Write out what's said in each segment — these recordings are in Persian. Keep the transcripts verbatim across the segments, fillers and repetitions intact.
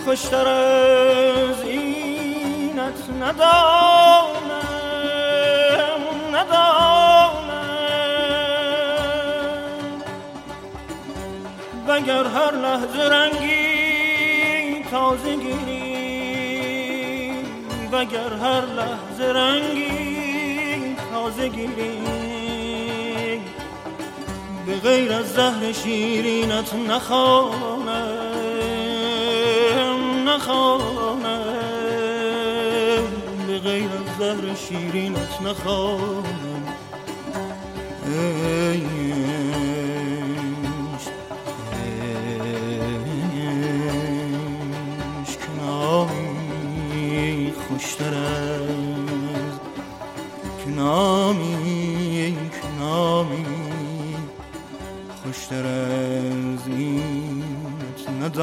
خوشتر از اینت ندانم ندانم وگر هر لحظه رنگی تازه گیری وگر هر لحظه رنگی تازه گیری به غیر از زهر شیرینت نخوانم نخوانم به غیر از زهر شیرینت نخوانم ای عشق نامی خوشتر از که نامی نامی خوشتر از اینت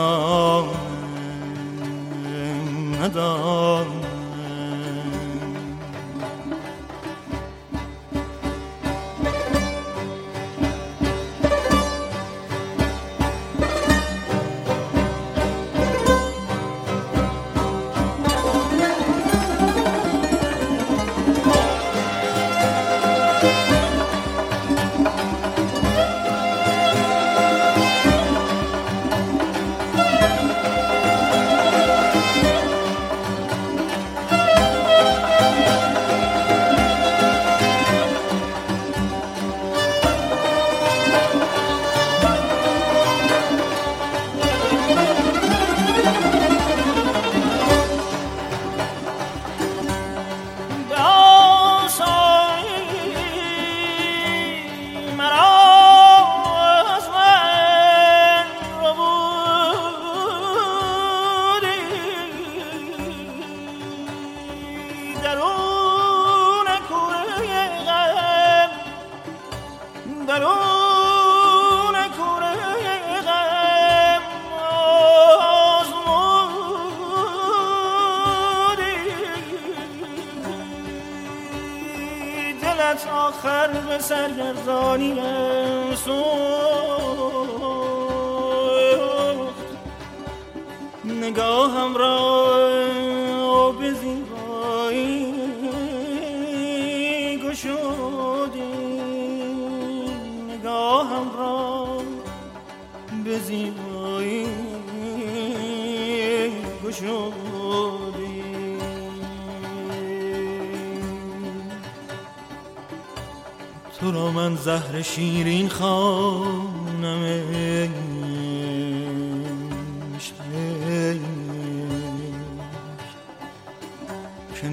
ندانم ندانم آخر به سرگردانیم سوخت نگاهم را به زیبایی گشودی نگاهم را به زیبایی گشودی تو را من زهر شیرین خوانم عشق که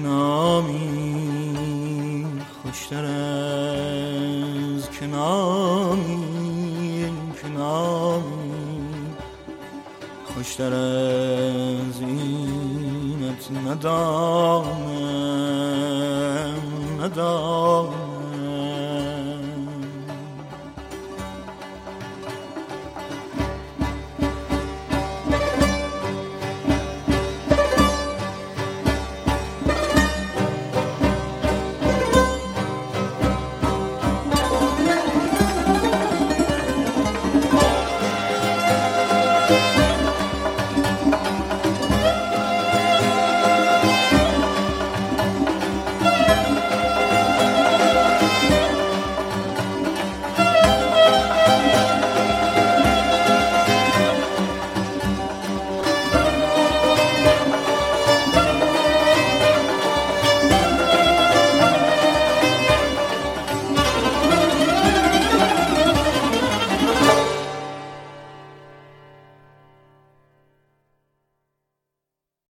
نامی خوشتر از که نامی که نامی خوشتر از اینت ندانم ندانم